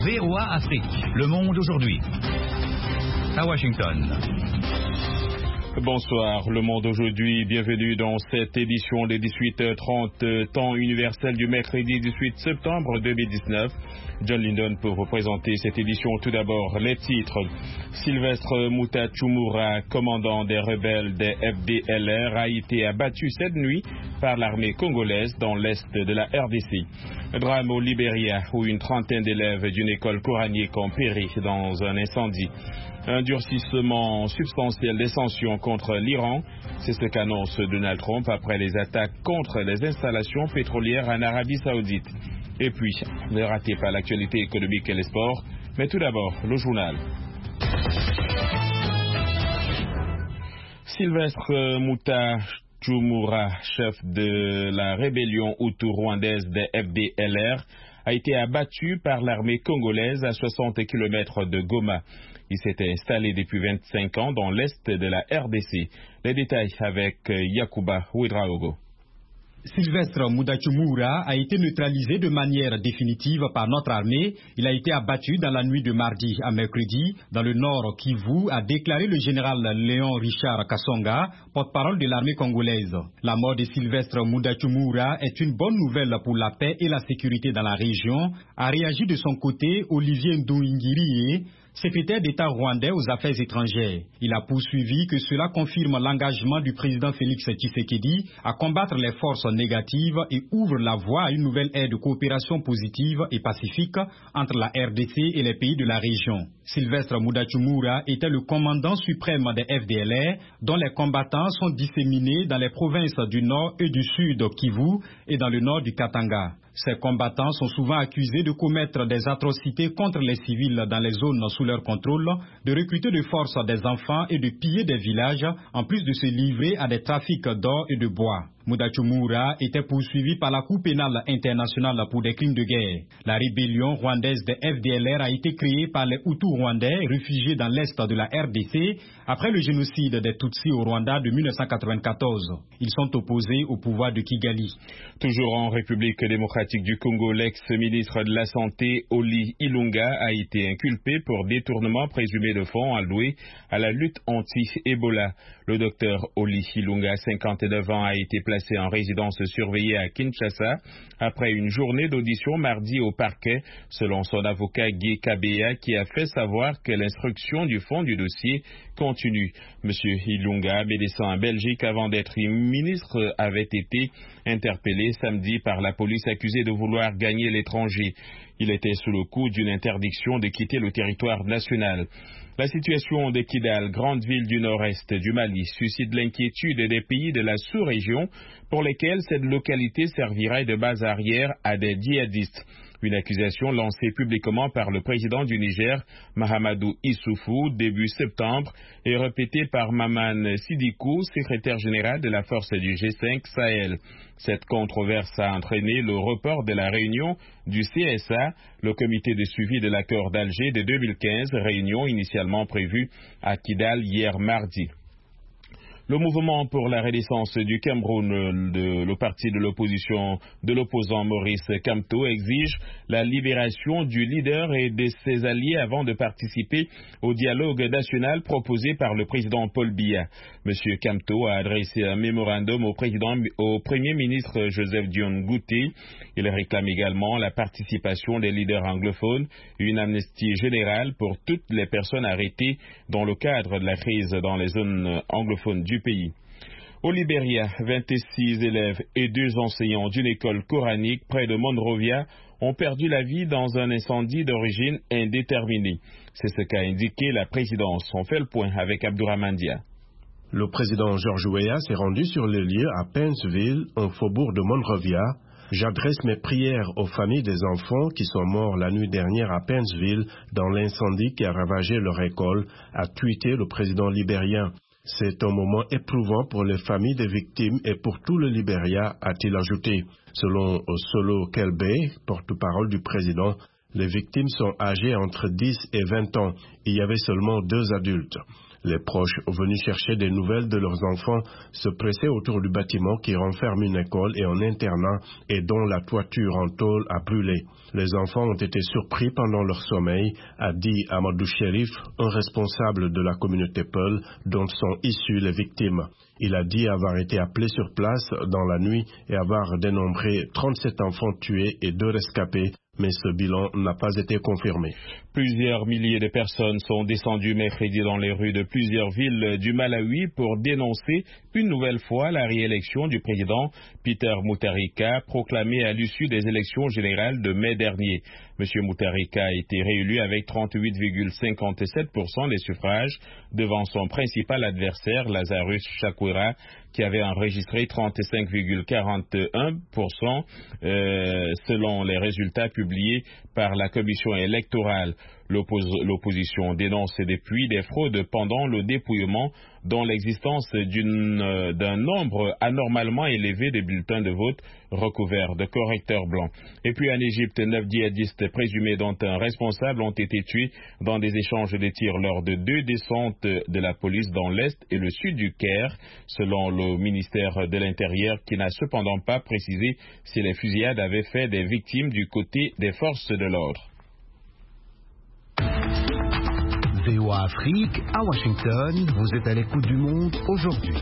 VOA Afrique, le monde aujourd'hui. À Washington. Bonsoir, le monde aujourd'hui. Bienvenue dans cette édition des 18h30, temps universel du mercredi 18 septembre 2019. John Lindon pour vous présenter cette édition. Tout d'abord, les titres. Sylvestre Muta-Chumura, commandant des rebelles des FDLR, a été abattu cette nuit par l'armée congolaise dans l'est de la RDC. Drame au Libéria, où une trentaine d'élèves d'une école coranique ont péri dans un incendie. Un durcissement substantiel des sanctions contre l'Iran, c'est ce qu'annonce Donald Trump après les attaques contre les installations pétrolières en Arabie Saoudite. Et puis, ne ratez pas l'actualité économique et les sports, mais tout d'abord, le journal. Sylvestre Muta-Chumura, chef de la rébellion hutu-rwandaise des FDLR, a été abattu par l'armée congolaise à 60 km de Goma. Il s'était installé depuis 25 ans dans l'est de la RDC. Les détails avec Yacouba Ouedraogo. Sylvestre Muta-Chumura a été neutralisé de manière définitive par notre armée. Il a été abattu dans la nuit de mardi à mercredi dans le nord Kivu, a déclaré le général Léon Richard Kasonga, porte-parole de l'armée congolaise. La mort de Sylvestre Muta-Chumura est une bonne nouvelle pour la paix et la sécurité dans la région, a réagi de son côté Olivier Ndoungiri, secrétaire d'État rwandais aux affaires étrangères. Il a poursuivi que cela confirme l'engagement du président Félix Tshisekedi à combattre les forces négatives et ouvre la voie à une nouvelle ère de coopération positive et pacifique entre la RDC et les pays de la région. Sylvestre Muta-Chumura était le commandant suprême des FDLR, dont les combattants sont disséminés dans les provinces du nord et du sud Kivu et dans le nord du Katanga. Ces combattants sont souvent accusés de commettre des atrocités contre les civils dans les zones sous leur contrôle, de recruter de force des enfants et de piller des villages, en plus de se livrer à des trafics d'or et de bois. Muta-Chumura était poursuivi par la Cour pénale internationale pour des crimes de guerre. La rébellion rwandaise des FDLR a été créée par les Hutus rwandais réfugiés dans l'est de la RDC après le génocide des Tutsis au Rwanda de 1994. Ils sont opposés au pouvoir de Kigali. Toujours en République démocratique du Congo, l'ex-ministre de la Santé, Oli Ilunga, a été inculpé pour détournement présumé de fonds alloués à la lutte anti-Ebola. Le docteur Oli Ilunga, 59 ans, a été placé en résidence surveillée à Kinshasa après une journée d'audition mardi au parquet, selon son avocat Guy Kabea, qui a fait savoir que l'instruction du fond du dossier continue. Monsieur Ilunga, médecin en Belgique avant d'être ministre, avait été interpellé samedi par la police accusé de vouloir gagner l'étranger. Il était sous le coup d'une interdiction de quitter le territoire national. La situation de Kidal, grande ville du nord-est du Mali, suscite l'inquiétude des pays de la sous-région pour lesquels cette localité servirait de base arrière à des djihadistes. Une accusation lancée publiquement par le président du Niger, Mahamadou Issoufou, début septembre, et répétée par Maman Sidikou, secrétaire général de la force du G5 Sahel. Cette controverse a entraîné le report de la réunion du CSA, le comité de suivi de l'accord d'Alger de 2015, réunion initialement prévue à Kidal hier mardi. Le mouvement pour la renaissance du Cameroun, le parti de l'opposition de l'opposant Maurice Kamto, exige la libération du leader et de ses alliés avant de participer au dialogue national proposé par le président Paul Biya. Monsieur Kamto a adressé un mémorandum au Premier ministre Joseph Dion Ngouté. Il réclame également la participation des leaders anglophones et une amnistie générale pour toutes les personnes arrêtées dans le cadre de la crise dans les zones anglophones du pays. Au Libéria, 26 élèves et 2 enseignants d'une école coranique près de Monrovia ont perdu la vie dans un incendie d'origine indéterminée. C'est ce qu'a indiqué la présidence. On fait le point avec Abdourahmane Dia. Le président Georges Weah s'est rendu sur le lieu à Paintsville, au faubourg de Monrovia. J'adresse mes prières aux familles des enfants qui sont morts la nuit dernière à Paintsville dans l'incendie qui a ravagé leur école, a tweeté le président libérien. C'est un moment éprouvant pour les familles des victimes et pour tout le Libéria, a-t-il ajouté. Selon Solo Kelbe, porte-parole du président, les victimes sont âgées entre 10 et 20 ans. Il y avait seulement 2 adultes. Les proches venus chercher des nouvelles de leurs enfants se pressaient autour du bâtiment qui renferme une école et un internat et dont la toiture en tôle a brûlé. Les enfants ont été surpris pendant leur sommeil, a dit Amadou Sherif, un responsable de la communauté Peul dont sont issues les victimes. Il a dit avoir été appelé sur place dans la nuit et avoir dénombré 37 enfants tués et 2 rescapés, mais ce bilan n'a pas été confirmé. Plusieurs milliers de personnes sont descendues mercredi dans les rues de plusieurs villes du Malawi pour dénoncer une nouvelle fois la réélection du président Peter Mutharika, proclamé à l'issue des élections générales de mai dernier. M. Mutharika a été réélu avec 38,57% des suffrages devant son principal adversaire, Lazarus Chakwera, qui avait enregistré 35,41% selon les résultats publiés par la commission électorale. L'opposition dénonce depuis des fraudes pendant le dépouillement, dont l'existence d'un nombre anormalement élevé de bulletins de vote recouverts de correcteurs blancs. Et puis en Égypte, 9 djihadistes présumés dont un responsable ont été tués dans des échanges de tirs lors de 2 descentes de la police dans l'est et le sud du Caire, selon le ministère de l'Intérieur, qui n'a cependant pas précisé si les fusillades avaient fait des victimes du côté des forces de l'ordre. VOA Afrique, à Washington, vous êtes à l'écoute du monde aujourd'hui.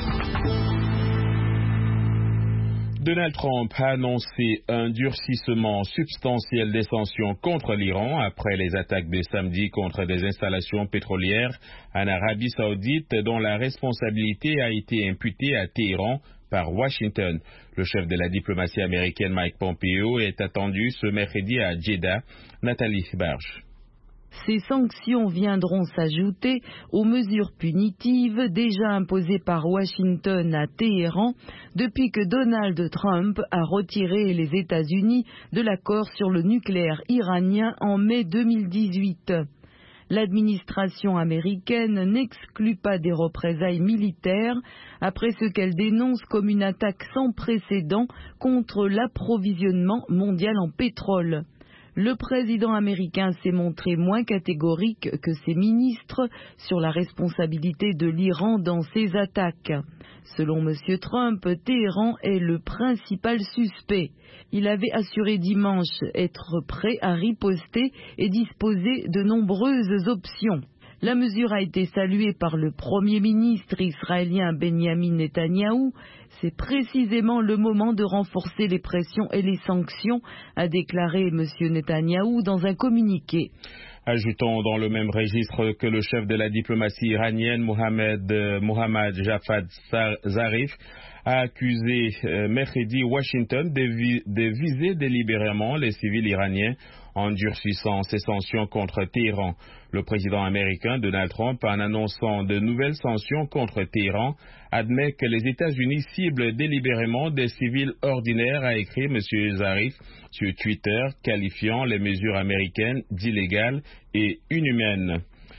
Donald Trump a annoncé un durcissement substantiel des sanctions contre l'Iran après les attaques de samedi contre des installations pétrolières en Arabie Saoudite dont la responsabilité a été imputée à Téhéran par Washington. Le chef de la diplomatie américaine Mike Pompeo est attendu ce mercredi à Jeddah. Nathalie Barge. Ces sanctions viendront s'ajouter aux mesures punitives déjà imposées par Washington à Téhéran depuis que Donald Trump a retiré les États-Unis de l'accord sur le nucléaire iranien en mai 2018. L'administration américaine n'exclut pas des représailles militaires après ce qu'elle dénonce comme une attaque sans précédent contre l'approvisionnement mondial en pétrole. Le président américain s'est montré moins catégorique que ses ministres sur la responsabilité de l'Iran dans ces attaques. Selon M. Trump, Téhéran est le principal suspect. Il avait assuré dimanche être prêt à riposter et disposer de nombreuses options. La mesure a été saluée par le Premier ministre israélien Benjamin Netanyahou. C'est précisément le moment de renforcer les pressions et les sanctions, a déclaré M. Netanyahou dans un communiqué. Ajoutons dans le même registre que le chef de la diplomatie iranienne, Mohammad Javad Zarif, a accusé mercredi Washington de viser délibérément les civils iraniens en durcissant ses sanctions contre Téhéran. Le président américain Donald Trump, en annonçant de nouvelles sanctions contre Téhéran, admet que les États-Unis ciblent délibérément des civils ordinaires, a écrit M. Zarif sur Twitter, qualifiant les mesures américaines d'illégales et inhumaines.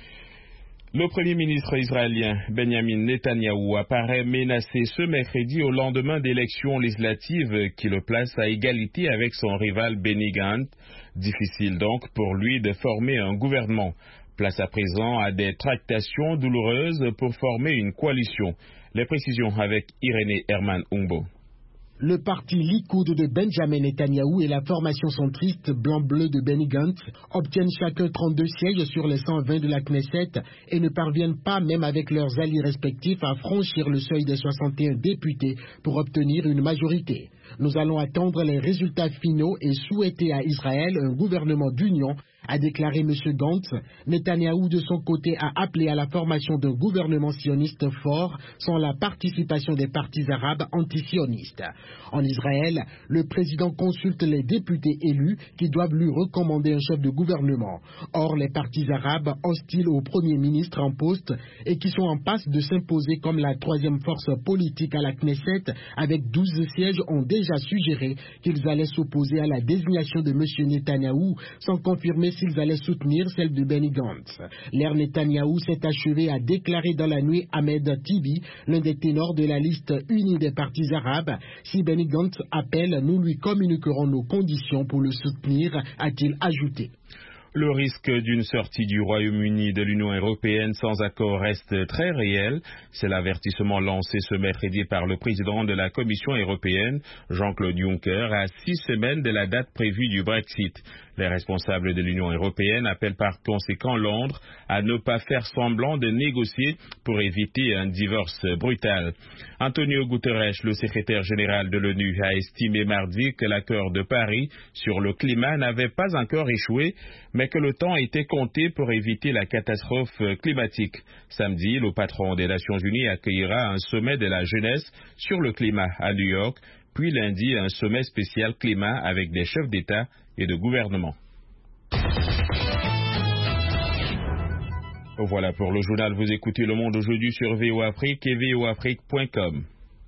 Le Premier ministre israélien Benjamin Netanyahou apparaît menacé ce mercredi au lendemain d'élections législatives qui le placent à égalité avec son rival Benny Gantz. Difficile donc pour lui de former un gouvernement. Place à présent à des tractations douloureuses pour former une coalition. Les précisions avec Irénée Herman Umbo. Le parti Likoud de Benjamin Netanyahou et la formation centriste blanc-bleu de Benny Gantz obtiennent chacun 32 sièges sur les 120 de la Knesset et ne parviennent pas, même avec leurs alliés respectifs, à franchir le seuil des 61 députés pour obtenir une majorité. Nous allons attendre les résultats finaux et souhaiter à Israël un gouvernement d'union, a déclaré M. Gantz. Netanyahou, de son côté, a appelé à la formation d'un gouvernement sioniste fort sans la participation des partis arabes anti-sionistes. En Israël, le président consulte les députés élus qui doivent lui recommander un chef de gouvernement. Or, les partis arabes hostiles au Premier ministre en poste et qui sont en passe de s'imposer comme la troisième force politique à la Knesset avec 12 sièges ont déjà suggéré qu'ils allaient s'opposer à la désignation de M. Netanyahou sans confirmer s'ils allaient soutenir celle de Benny Gantz. L'ère Netanyahou s'est achevée, a déclaré dans la nuit Ahmed Tibi, l'un des ténors de la liste unie des partis arabes. Si Benny Gantz appelle, nous lui communiquerons nos conditions pour le soutenir, a-t-il ajouté. Le risque d'une sortie du Royaume-Uni de l'Union européenne sans accord reste très réel. C'est l'avertissement lancé ce mercredi par le président de la Commission européenne, Jean-Claude Juncker, à 6 semaines de la date prévue du Brexit. Les responsables de l'Union européenne appellent par conséquent Londres à ne pas faire semblant de négocier pour éviter un divorce brutal. Antonio Guterres, le secrétaire général de l'ONU, a estimé mardi que l'accord de Paris sur le climat n'avait pas encore échoué, mais que le temps était compté pour éviter la catastrophe climatique. Samedi, le patron des Nations Unies accueillera un sommet de la jeunesse sur le climat à New York, puis lundi un sommet spécial climat avec des chefs d'État et de gouvernement. Voilà pour le journal. Vous écoutez Le Monde aujourd'hui sur VOA Afrique et voafrique.com.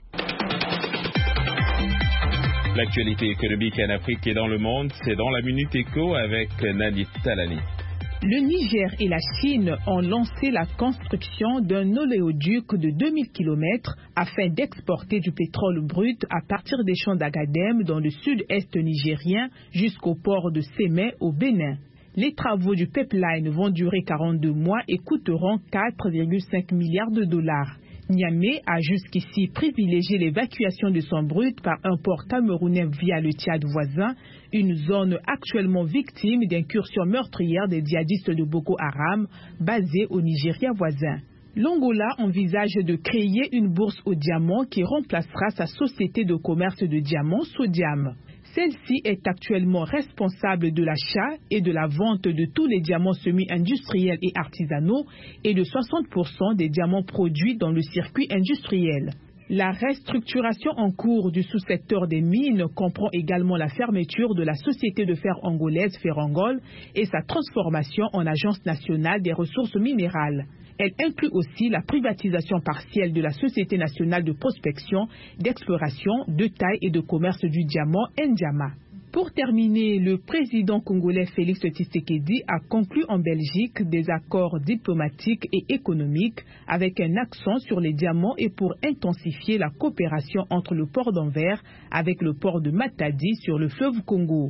L'actualité économique en Afrique et dans le monde, c'est dans la Minute Éco avec Nadine Talani. Le Niger et la Chine ont lancé la construction d'un oléoduc de 2000 km afin d'exporter du pétrole brut à partir des champs d'Agadem dans le sud-est nigérien jusqu'au port de Sémé au Bénin. Les travaux du pipeline vont durer 42 mois et coûteront 4,5 milliards de dollars. Niamey a jusqu'ici privilégié l'évacuation de son brut par un port camerounais via le Tchad voisin, une zone actuellement victime d'incursions meurtrières des djihadistes de Boko Haram basés au Nigeria voisin. L'Angola envisage de créer une bourse au diamant qui remplacera sa société de commerce de diamants Sodiam. Celle-ci est actuellement responsable de l'achat et de la vente de tous les diamants semi-industriels et artisanaux et de 60% des diamants produits dans le circuit industriel. La restructuration en cours du sous-secteur des mines comprend également la fermeture de la société de fer angolaise Ferrangol et sa transformation en agence nationale des ressources minérales. Elle inclut aussi la privatisation partielle de la Société nationale de prospection, d'exploration, de taille et de commerce du diamant N'Diama. Pour terminer, le président congolais Félix Tshisekedi a conclu en Belgique des accords diplomatiques et économiques avec un accent sur les diamants et pour intensifier la coopération entre le port d'Anvers avec le port de Matadi sur le fleuve Congo.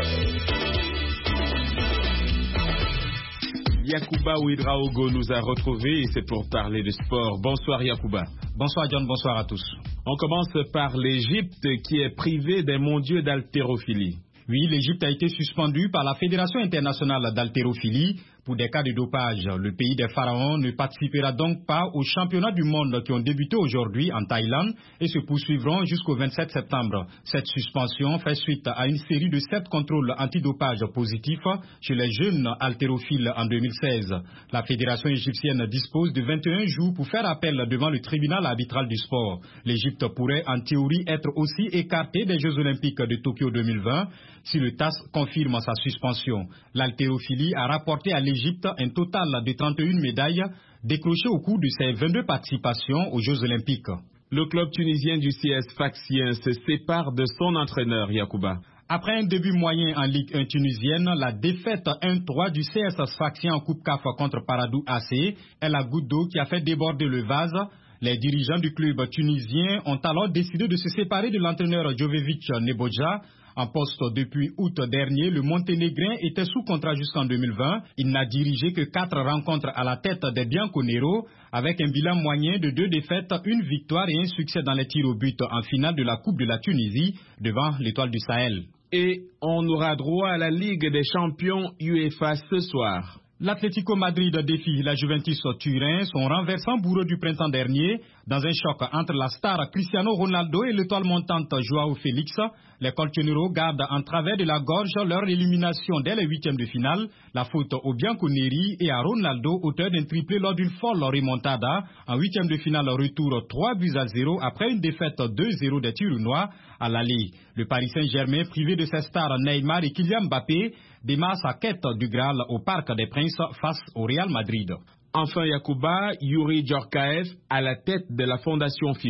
Yacouba Ouedraogo nous a retrouvés et c'est pour parler de sport. Bonsoir Yacouba. Bonsoir John, bonsoir à tous. On commence par l'Égypte qui est privée des mondiaux d'haltérophilie. Oui, l'Égypte a été suspendue par la Fédération internationale d'haltérophilie pour des cas de dopage. Le pays des pharaons ne participera donc pas aux championnats du monde qui ont débuté aujourd'hui en Thaïlande et se poursuivront jusqu'au 27 septembre. Cette suspension fait suite à une série de 7 contrôles antidopage positifs chez les jeunes haltérophiles en 2016. La Fédération égyptienne dispose de 21 jours pour faire appel devant le tribunal arbitral du sport. L'Égypte pourrait en théorie être aussi écartée des Jeux olympiques de Tokyo 2020 si le TAS confirme sa suspension. L'haltérophilie a rapporté à l'Égypte un total de 31 médailles décrochées au cours de ses 22 participations aux Jeux olympiques. Le club tunisien du CS Sfaxien se sépare de son entraîneur Yacouba. Après un début moyen en Ligue 1 tunisienne, la défaite 1-3 du CS Sfaxien en Coupe CAF contre Paradou AC est la goutte d'eau qui a fait déborder le vase. Les dirigeants du club tunisien ont alors décidé de se séparer de l'entraîneur Jovevic Nebodja. En poste depuis août dernier, le Monténégrin était sous contrat jusqu'en 2020. Il n'a dirigé que 4 rencontres à la tête des Bianconero, avec un bilan moyen de 2 défaites, 1 victoire et un succès dans les tirs au but en finale de la Coupe de la Tunisie devant l'Étoile du Sahel. Et on aura droit à la Ligue des champions UEFA ce soir. L'Atlético Madrid défie la Juventus Turin, son renversant bourreau du printemps dernier, dans un choc entre la star Cristiano Ronaldo et l'étoile montante Joao Félix. Les colchoneros gardent en travers de la gorge leur élimination dès les 8e de finale. La faute aux Bianconeri et à Ronaldo, auteur d'un triplé lors d'une folle remontada. En 8e de finale, retour 3-0 après une défaite 2-0 des Turinois à l'aller. Le Paris Saint-Germain, privé de ses stars Neymar et Kylian Mbappé, démarre sa quête du Graal au Parc des Princes face au Real Madrid. Enfin Yacouba, Youri Djorkaeff à la tête de la fondation FIFA.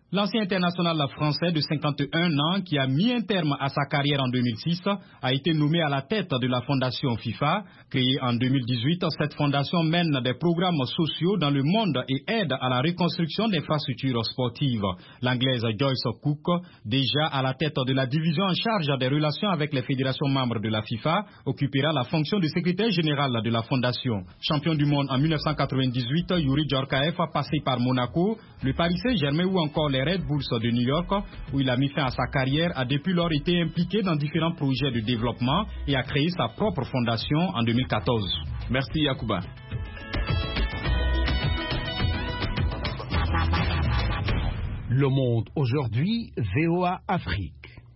L'ancien international français de 51 ans, qui a mis un terme à sa carrière en 2006, a été nommé à la tête de la fondation FIFA. Créée en 2018, cette fondation mène des programmes sociaux dans le monde et aide à la reconstruction d'infrastructures sportives. L'anglaise Joyce Cook, déjà à la tête de la division en charge des relations avec les fédérations membres de la FIFA, occupera la fonction de secrétaire général de la fondation. Champion du monde en 1998, Youri Djorkaeff a passé par Monaco, le Paris Saint-Germain ou encore les Red Bulls de New York, où il a mis fin à sa carrière, a depuis lors été impliqué dans différents projets de développement et a créé sa propre fondation en 2014. Merci Yacouba. Le Monde aujourd'hui, VOA Afrique.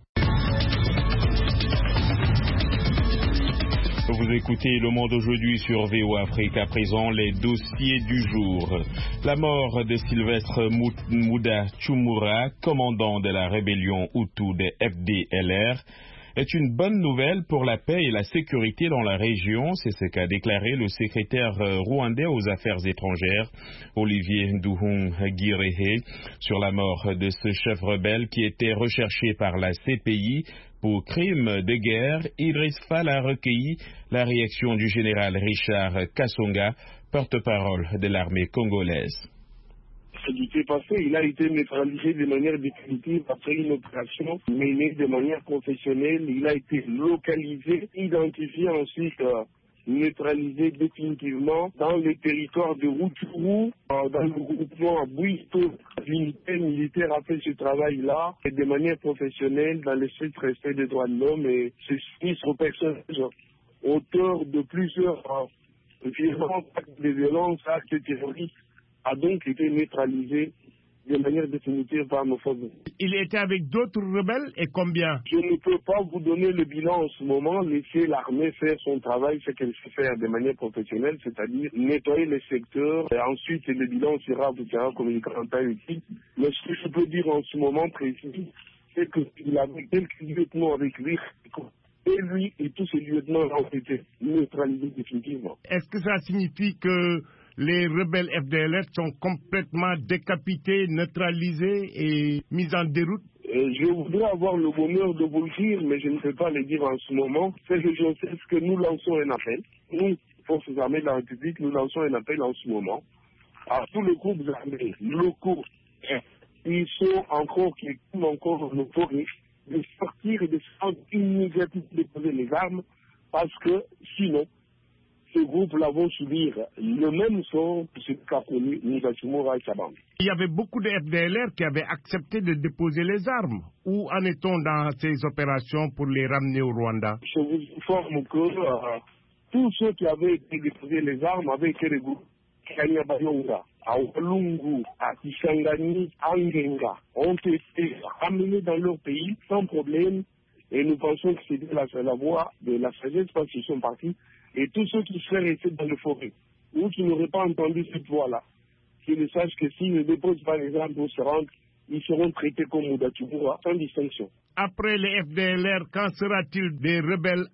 Vous écoutez Le Monde aujourd'hui sur VOA Afrique. À présent, les dossiers du jour. La mort de Sylvestre Mouda Tchoumura, commandant de la rébellion Hutu des FDLR, est une bonne nouvelle pour la paix et la sécurité dans la région. C'est ce qu'a déclaré le secrétaire rwandais aux Affaires étrangères, Olivier Nduhungirehe, sur la mort de ce chef rebelle qui était recherché par la CPI pour crimes de guerre. Idriss Fall a recueilli la réaction du général Richard Kasonga, porte-parole de l'armée congolaise. Ce qui s'est passé, il a été neutralisé de manière définitive après une opération menée de manière professionnelle. Il a été localisé, identifié ensuite, neutralisé définitivement dans les territoires de Rutshuru, dans le groupement à Bouito. L'unité militaire a fait ce travail-là et de manière professionnelle dans le strict respect des droits de l'homme, et ce sinistre personnage, auteur de plusieurs actes de violence, actes terroristes, a donc été neutralisé de manière définitive par nos forces. Il était avec d'autres rebelles et combien? Je ne peux pas vous donner le bilan en ce moment. Laissez l'armée faire son travail, ce qu'elle sait faire de manière professionnelle, c'est-à-dire nettoyer les secteurs. Et ensuite, le bilan sera communiqué en temps utile. Mais ce que je peux dire en ce moment précis, c'est qu'il avait quelques lieutenants avec lui. Et lui et tous ces lieutenants ont été neutralisés définitivement. Est-ce que ça signifie que les rebelles FDLR sont complètement décapités, neutralisés et mis en déroute? Je voudrais avoir le bonheur de vous le dire, mais je ne peux pas le dire en ce moment. C'est que je sais que nous lançons un appel. Nous, Forces armées de la République, nous lançons un appel en ce moment à tous les groupes armés locaux. Ils sont qui ont encore le forêt de sortir et de se rendre immédiatement déposer les armes, parce que sinon, ces groupes-là vont subir le même sort que ce qu'a connu Mouda Tchoumura et sa bande. Il y avait beaucoup de FDLR qui avaient accepté de déposer les armes. Où en est-on dans ces opérations pour les ramener au Rwanda? Je vous informe que tous ceux qui avaient été déposés les armes avaient été les groupes Kanyabayonga, à Walungu, à Kisangani, à Ngenga, ont été ramenés dans leur pays sans problème, et nous pensons que c'était la voie de la sagesse parce qu'ils sont partis. Et tous ceux qui seraient restés dans les forêts ou qui n'auraient pas entendu cette voix-là, qu'ils sachent que s'ils ne déposent pas les armes pour se rendre, ils seront traités comme Mouda Tchoumura, sans distinction. Après les FDLR, quand sera-t-il des rebelles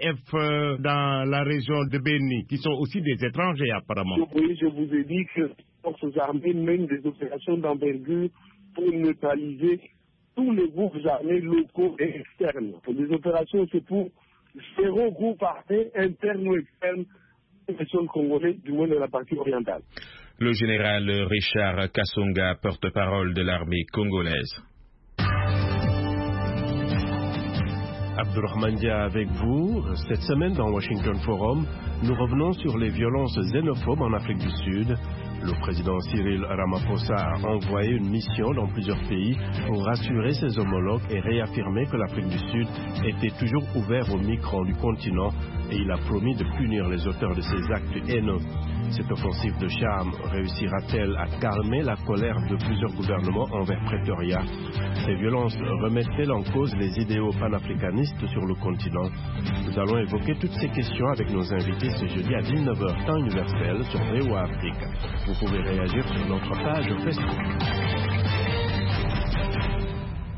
ADF dans la région de Beni, qui sont aussi des étrangers apparemment? Oui, je vous ai dit que les forces armées mènent des opérations d'envergure pour neutraliser tous les groupes armés locaux et externes. Les opérations, c'est pour 0 groupe armé interne ou externe de congolais, du moins de la partie orientale. Le général Richard Kasonga, porte-parole de l'armée congolaise. Abdourahmane Dia avec vous. Cette semaine dans Washington Forum, nous revenons sur les violences xénophobes en Afrique du Sud. Le président Cyril Ramaphosa a envoyé une mission dans plusieurs pays pour rassurer ses homologues et réaffirmer que l'Afrique du Sud était toujours ouverte aux migrants du continent, et il a promis de punir les auteurs de ces actes haineux. Cette offensive de charme réussira-t-elle à calmer la colère de plusieurs gouvernements envers Pretoria? Ces violences remettent-elles en cause les idéaux panafricanistes sur le continent? Nous allons évoquer toutes ces questions avec nos invités ce jeudi à 19h temps universel sur VOA Afrique. Vous pouvez réagir sur notre page Facebook.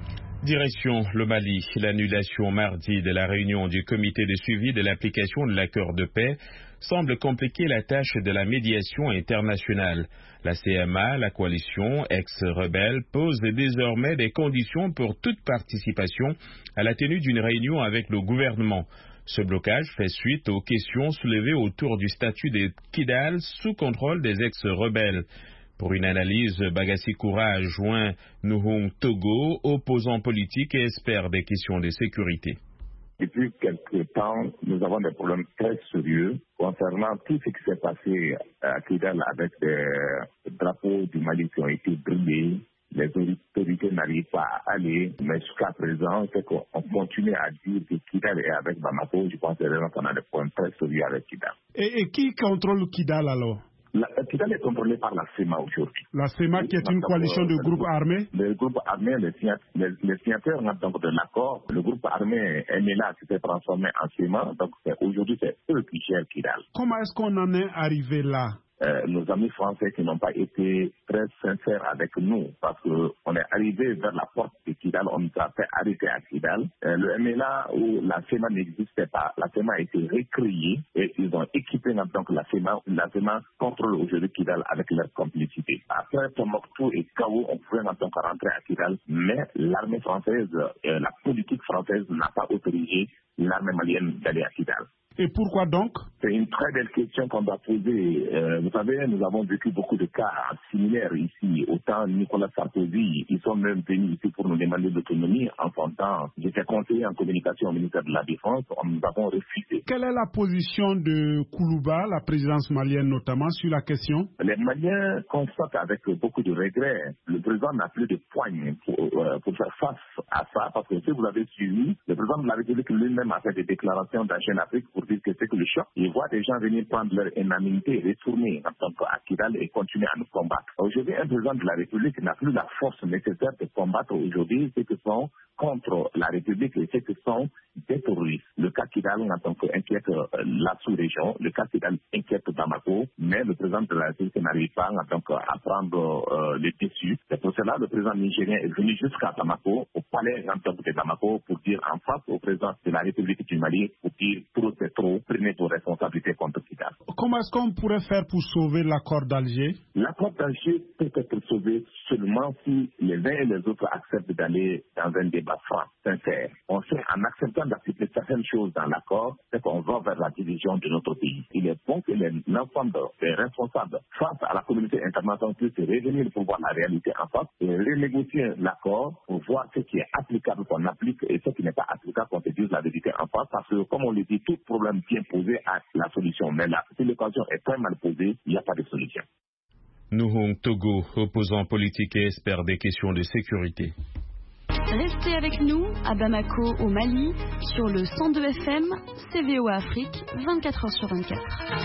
Direction le Mali, l'annulation mardi de la réunion du comité de suivi de l'application de l'accord de paix semble compliquer la tâche de la médiation internationale. La CMA, la coalition ex-rebelle, pose désormais des conditions pour toute participation à la tenue d'une réunion avec le gouvernement. Ce blocage fait suite aux questions soulevées autour du statut de Kidal sous contrôle des ex-rebelles. Pour une analyse, Bagassi Koura a joint Nuhung Togo, opposant politique et expert des questions de sécurité. Depuis quelques temps, nous avons des problèmes très sérieux concernant tout ce qui s'est passé à Kidal avec des drapeaux du Mali qui ont été brûlés. Les autorités n'arrivent pas à aller, mais jusqu'à présent, c'est qu'on continue à dire que Kidal est avec Bamako. Je pense qu'on a des problèmes très sérieux avec Kidal. Et qui contrôle Kidal alors? Kidal est contrôlé par la CEMA aujourd'hui. La CEMA qui est une coalition de groupes armés? Le groupe armé, les signataires donc, de l'accord, le groupe armé MLA qui s'est transformé en CEMA, donc aujourd'hui c'est eux qui gèrent Kidal. Comment est-ce qu'on en est arrivé là? Nos amis français qui n'ont pas été très sincères avec nous parce qu'on est arrivé vers la porte de Kidal, on nous a fait arrêter à Kidal. Le MLA où la CEMA n'existait pas, la CEMA a été recréée et ils ont équipé donc la CEMA contrôle aujourd'hui Kidal avec leur complicité. Après Tombouctou et Kao, on pouvait donc rentrer à Kidal, mais l'armée française, la politique française n'a pas autorisé l'armée malienne d'aller à Kidal. Et pourquoi donc? C'est une très belle question qu'on doit poser. Vous savez, nous avons vécu beaucoup de cas similaires ici. Autant Nicolas Sarkozy, ils sont même venus ici pour nous demander l'autonomie. En son temps, j'étais conseiller en communication au ministère de la Défense. Nous avons refusé. Quelle est la position de Koulouba, la présidence malienne notamment, sur la question? Les Maliens constatent avec beaucoup de regrets. Le président n'a plus de poigne pour faire face à ça. Parce que si vous avez suivi, le président de la République lui-même a fait des déclarations dans Jeune Afrique pour dire que c'est que le choc. Il voit des gens venir prendre leur indemnité, retourner en tant qu'à Kidal et continuer à nous combattre. Aujourd'hui, un président de la République n'a plus la force nécessaire de combattre aujourd'hui ceux qui sont contre la République et ceux qui sont des terroristes. Le cas Kidal en tant qu'inquiète la sous-région, le cas Kidal inquiète Bamako, mais le président de la République n'arrive pas à prendre les dessus. C'est pour cela que le président nigérien est venu jusqu'à Bamako, au palais de Bamako, pour dire en face au président de la République du Mali, pour dire trop c'est trop, prenez vos responsabilités contre Kidal. Comment est-ce qu'on pourrait faire pour sauver l'accord d'Alger? L'accord d'Alger peut être sauvé seulement si les uns et les autres acceptent d'aller dans un débat franc, sincère. On sait, en acceptant d'accepter certaines choses dans l'accord, c'est qu'on va vers la division de notre pays. Il est bon que l'ensemble des responsables face à la communauté internationale puissent revenir pour voir la réalité en face et renégocier l'accord pour voir ce qui est applicable qu'on applique et ce qui n'est pas applicable qu'on se dise la vérité en face. Parce que, comme on le dit, tout problème bien posé a la solution. Mais là, si l'équation est très mal posée, il n'y a pas de solution. Nuhung Togo, opposant politique et expert des questions de sécurité. Restez avec nous à Bamako, au Mali, sur le 102 FM, CVOA Afrique, 24 heures sur 24.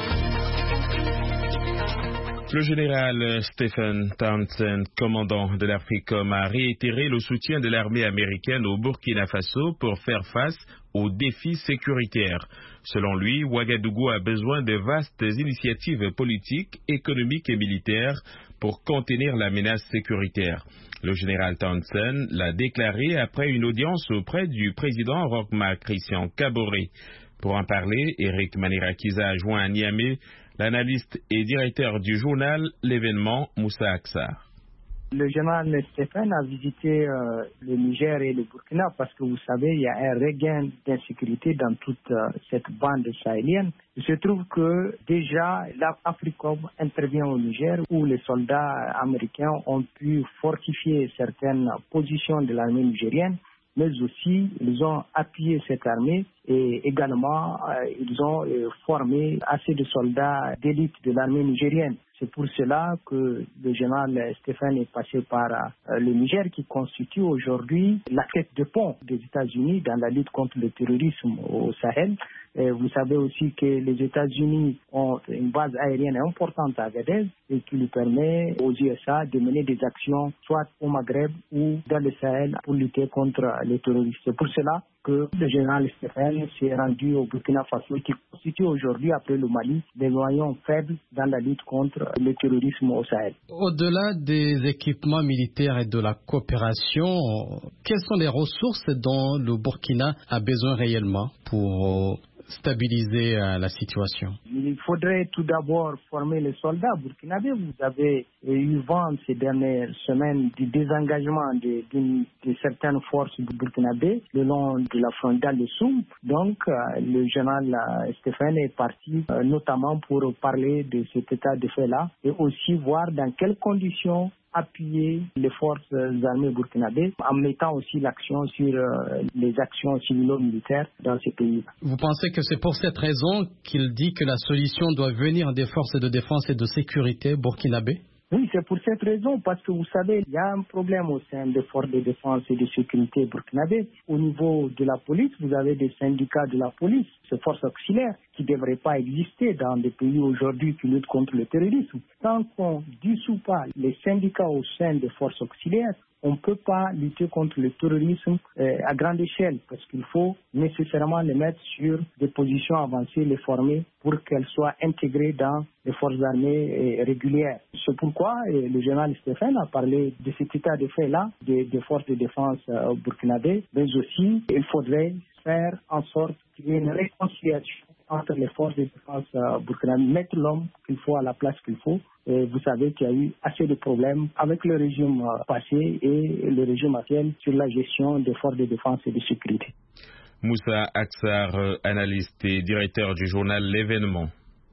Le général Stephen Townsend, commandant de l'AFRICOM, a réitéré le soutien de l'armée américaine au Burkina Faso pour faire face aux défis sécuritaires. Selon lui, Ouagadougou a besoin de vastes initiatives politiques, économiques et militaires pour contenir la menace sécuritaire. Le général Townsend l'a déclaré après une audience auprès du président Roch-Marc Christian Kaboré. Pour en parler, Eric Manirakiza a joint à Niamey l'analyste et directeur du journal L'événement, Moussa Aksar. Le général Stéphane a visité le Niger et le Burkina parce que vous savez, il y a un regain d'insécurité dans toute cette bande sahélienne. Il se trouve que déjà l'AFRICOM intervient au Niger où les soldats américains ont pu fortifier certaines positions de l'armée nigérienne, mais aussi ils ont appuyé cette armée et également ils ont formé assez de soldats d'élite de l'armée nigérienne. C'est pour cela que le général Stéphane est passé par le Niger qui constitue aujourd'hui la tête de pont des États-Unis dans la lutte contre le terrorisme au Sahel. Et vous savez aussi que les États-Unis ont une base aérienne importante à Agadez et qui lui permet aux USA de mener des actions soit au Maghreb ou dans le Sahel pour lutter contre les terroristes. C'est pour cela que le général Stéphane STFN s'est rendu au Burkina Faso, qui constitue aujourd'hui, après le Mali, des maillons faibles dans la lutte contre le terrorisme au Sahel. Au-delà des équipements militaires et de la coopération, quelles sont les ressources dont le Burkina a besoin réellement pour stabiliser la situation? Il faudrait tout d'abord former les soldats burkinabés. Vous avez eu vent ces dernières semaines du désengagement de certaines forces burkinabées le long de la frontière de Soum. Donc, le général STFN est parti notamment pour parler de cet état de fait-là et aussi voir dans quelles conditions appuyer les forces armées burkinabées en mettant aussi l'action sur les actions civilo-militaires dans ces pays. Vous pensez que c'est pour cette raison qu'il dit que la solution doit venir des forces de défense et de sécurité burkinabées? Oui, c'est pour cette raison, parce que vous savez, il y a un problème au sein des forces de défense et de sécurité burkinabées. Au niveau de la police, vous avez des syndicats de la police, ces forces auxiliaires, qui ne devraient pas exister dans des pays aujourd'hui qui luttent contre le terrorisme. Tant qu'on ne dissout pas les syndicats au sein des forces auxiliaires, on ne peut pas lutter contre le terrorisme à grande échelle, parce qu'il faut nécessairement les mettre sur des positions avancées, les former pour qu'elles soient intégrées dans les forces armées régulières. C'est pourquoi le général STFN a parlé de cet état de fait-là, des forces de défense burkinabées, mais aussi il faudrait faire en sorte qu'il y ait une réconciliation entre les forces de défense burkinabées, mettre l'homme qu'il faut à la place qu'il faut. Et vous savez qu'il y a eu assez de problèmes avec le régime passé et le régime actuel sur la gestion des forces de défense et de sécurité. Moussa Aksar, analyste et directeur du journal L'Événement.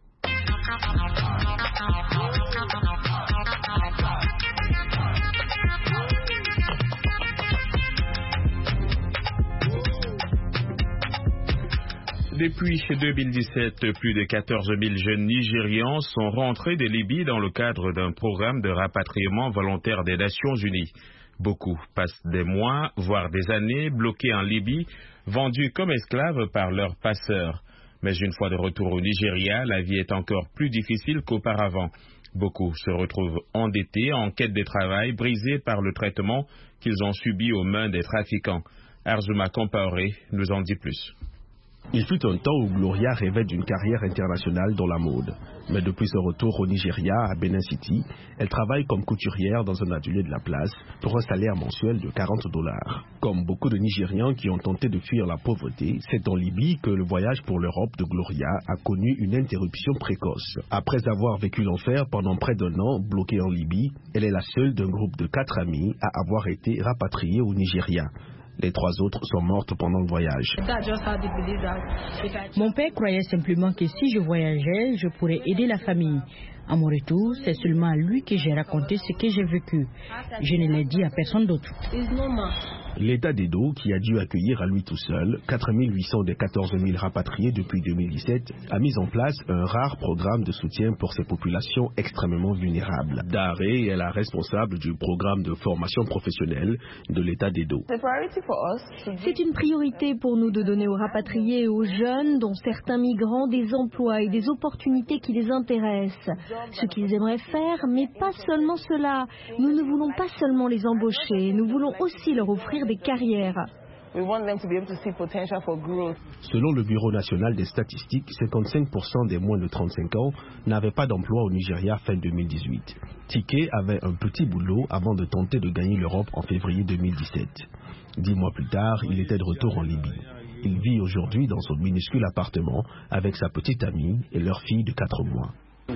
Depuis 2017, plus de 14 000 jeunes Nigérians sont rentrés de Libye dans le cadre d'un programme de rapatriement volontaire des Nations Unies. Beaucoup passent des mois, voire des années, bloqués en Libye, vendus comme esclaves par leurs passeurs. Mais une fois de retour au Nigeria, la vie est encore plus difficile qu'auparavant. Beaucoup se retrouvent endettés, en quête de travail, brisés par le traitement qu'ils ont subi aux mains des trafiquants. Arzuma Compaoré nous en dit plus. Il fut un temps où Gloria rêvait d'une carrière internationale dans la mode. Mais depuis son retour au Nigeria, à Benin City, elle travaille comme couturière dans un atelier de la place pour un salaire mensuel de $40. Comme beaucoup de Nigérians qui ont tenté de fuir la pauvreté, c'est en Libye que le voyage pour l'Europe de Gloria a connu une interruption précoce. Après avoir vécu l'enfer pendant près d'1 an bloquée en Libye, elle est la seule d'un groupe de 4 amis à avoir été rapatriée au Nigeria. Les 3 autres sont mortes pendant le voyage. Mon père croyait simplement que si je voyageais, je pourrais aider la famille. À mon retour, c'est seulement à lui que j'ai raconté ce que j'ai vécu. Je ne l'ai dit à personne d'autre. L'État d'Edo, qui a dû accueillir à lui tout seul 4 800 des 14 000 rapatriés depuis 2017, a mis en place un rare programme de soutien pour ces populations extrêmement vulnérables. Daré est la responsable du programme de formation professionnelle de l'État d'Edo. C'est une priorité pour nous de donner aux rapatriés et aux jeunes, dont certains migrants, des emplois et des opportunités qui les intéressent. Ce qu'ils aimeraient faire, mais pas seulement cela. Nous ne voulons pas seulement les embaucher, nous voulons aussi leur offrir des carrières. Selon le Bureau national des statistiques, 55% des moins de 35 ans n'avaient pas d'emploi au Nigeria fin 2018. Tike avait un petit boulot avant de tenter de gagner l'Europe en février 2017. 10 mois plus tard, il était de retour en Libye. Il vit aujourd'hui dans son minuscule appartement avec sa petite amie et leur fille de 4 mois.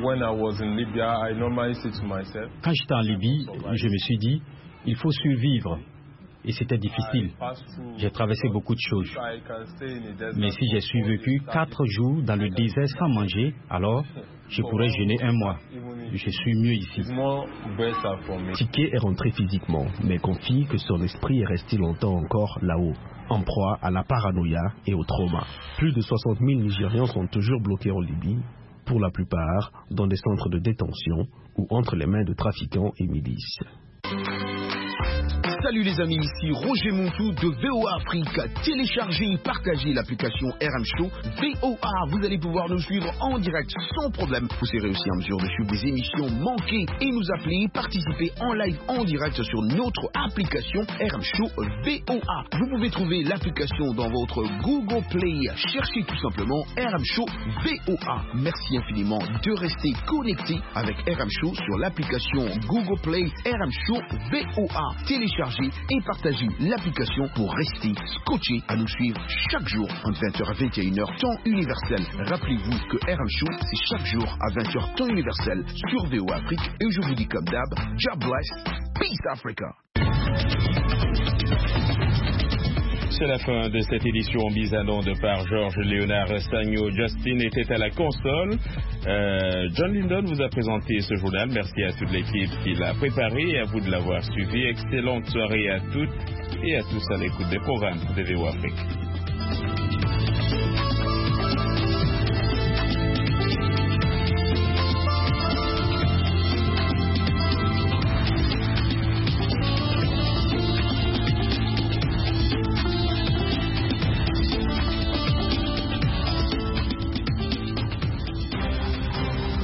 Quand j'étais en Libye, je me suis dit, il faut survivre. Et c'était difficile. J'ai traversé beaucoup de choses. Mais si j'ai survécu 4 jours dans le désert sans manger, alors je pourrais jeûner 1 mois. Je suis mieux ici. Tike est rentré physiquement, mais confie que son esprit est resté longtemps encore là-haut, en proie à la paranoïa et au trauma. Plus de 60 000 Nigérians sont toujours bloqués en Libye, pour la plupart dans des centres de détention ou entre les mains de trafiquants et milices. Salut les amis, ici Roger Montou de VOA Afrique. Téléchargez et partagez l'application RM Show VOA. Vous allez pouvoir nous suivre en direct sans problème. Vous serez aussi en mesure de suivre des émissions manquées et nous appeler, participer en live en direct sur notre application RM Show VOA. Vous pouvez trouver l'application dans votre Google Play. Cherchez tout simplement RM Show VOA. Merci infiniment de rester connecté avec RM Show sur l'application Google Play RM Show VOA. Téléchargez et partagez l'application pour rester scotché à nous suivre chaque jour entre 20h à 21h temps universel. Rappelez-vous que RM Show c'est chaque jour à 20h temps universel sur VOA Afrique et je vous dis comme d'hab, God bless, peace Africa. C'est la fin de cette édition mise à nom de par Georges Léonard Sagno. Justin était à la console. John Lindon vous a présenté ce journal. Merci à toute l'équipe qui l'a préparé et à vous de l'avoir suivi. Excellente soirée à toutes et à tous à l'écoute des programmes de VOA Afrique.